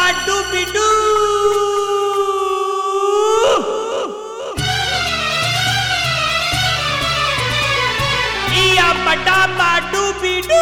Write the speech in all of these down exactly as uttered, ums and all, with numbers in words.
बाडू बिडू। इया बड़ा बाडू बिडू।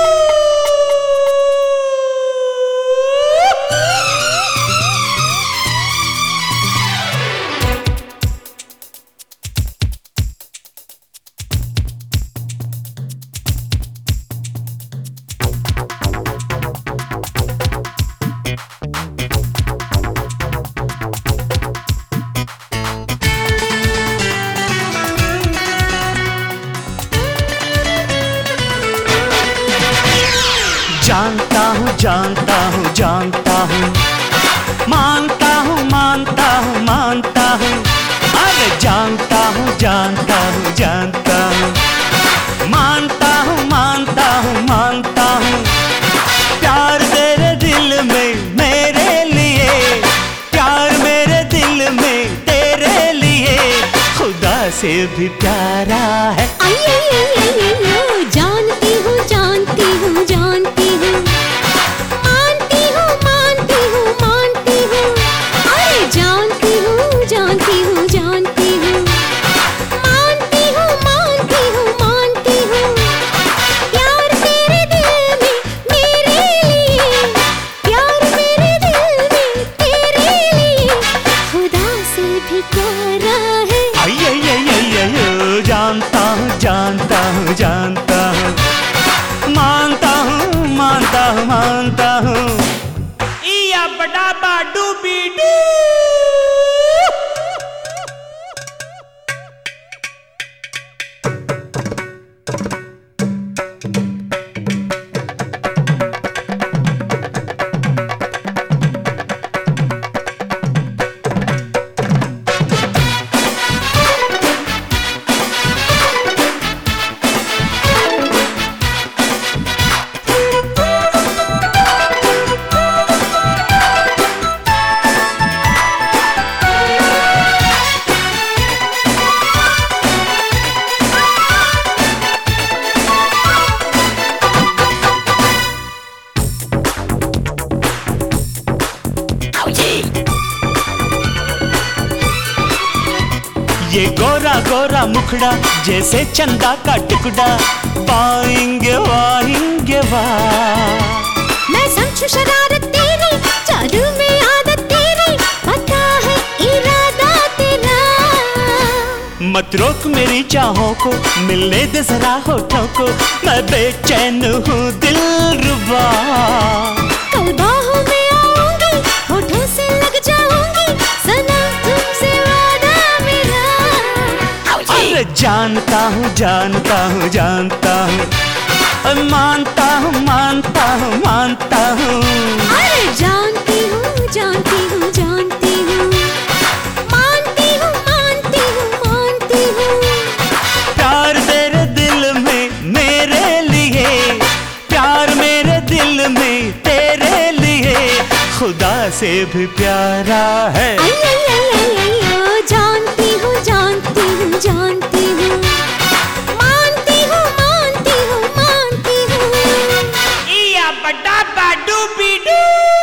जानता हूँ जानता हूँ जानता हूँ, मानता हूँ मानता हूँ मानता हूँ, अरे जानता हूँ जानता हूँ जानता हूँ, मानता हूँ मानता हूँ मानता हूँ। प्यार तेरे दिल में मेरे लिए, प्यार मेरे दिल में तेरे लिए, खुदा से भी प्यारा है। आई आई आई आई जानती हूँ जानती हूँ जानती हूँ, मानती हूँ मानती हूँ मानती हूँ, अरे जानती हूँ जानती हूँ जानती हूँ, मानती हूँ मानती हूँ मानती हूँ। प्यार तेरे दिल में मेरे लिए, प्यार मेरे दिल में तेरे लिए, खुदा से भी प्यारा है। आई आई आई आई आई जानता हूँ जानता हूँ जानता हूँ, मानता हूँ मानता हूँ मानता हूँ। इया बड़ा बाडू बिडू। ये गोरा गोरा मुखड़ा जैसे चंदा का टुकड़ा, पाएंगे वाएंगे वाह। मैं समझू शरारत तेरी, जादू में आदत तेरी, पता है इरादा तेरा। मत रोक मेरी चाहों को, मिलने दे जरा होठों को, मैं बेचैन हूँ दिलरुबा। कल बाहों में आऊंगी, होठों से लग जाऊंगी, सनम तुमसे वादा मेरा। अरे जानता हूँ जानता हूँ जानता हूँ, मानता हूँ मानता हूँ मानता हूँ। अरे जानती हूँ जानती हूँ जानती हूँ, मानती हूँ मानती हूँ मानती हूँ। प्यार तेरे दिल में मेरे लिए, प्यार मेरे दिल में तेरे लिए, खुदा से भी प्यारा है। आई आई आई आई आई ओ, जानती हूँ जानती हूँ जानती हूँ, मानती हूँ मानती हूँ मानती हूँ। इया बड़ा बाडू बिडू।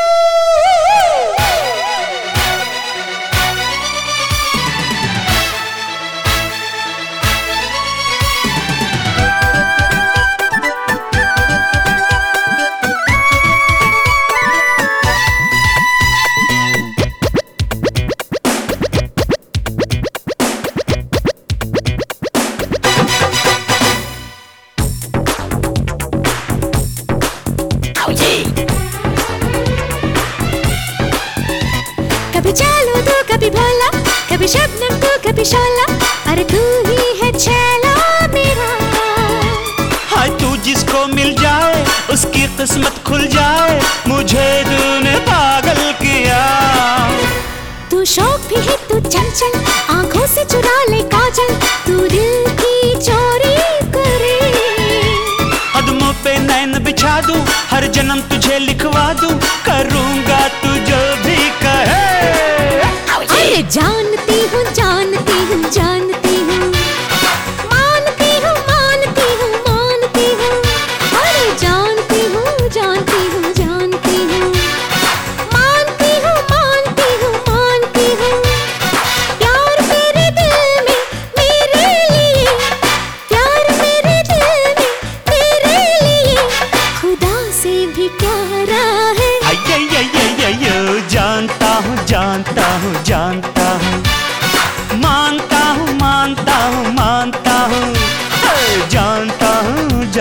कभी चालू तो कभी भोला, कभी शबनम तो कभी शोला, अरे तू ही है छैला मेरा। हाय तू जिसको मिल जाए उसकी किस्मत खुल जाए, मुझे तूने पागल किया। तू शौक भी है तू चंचल, आंखों से चुरा ले काजल, तू दिल की चोरी करे। कदमों पे नैन बिछा दूं, हर जन्म तुझे लिखवा दूं, करूंगा तू जो भी कहे। अरे जानती हूँ जानती हूँ जानती हूँ, मानती हूँ मानती हूँ मानती हूँ। अरे जानती हूँ जानती हूँ जानती हूँ, मानती हूँ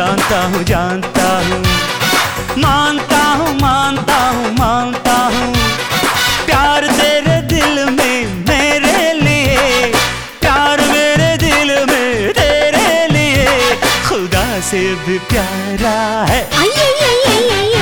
जानता हूँ जानता हूँ मानता हूँ मानता हूँ मानता हूँ प्यार तेरे दिल में मेरे लिए प्यार मेरे दिल में तेरे लिए खुदा से भी प्यारा है आई आई आई आई आई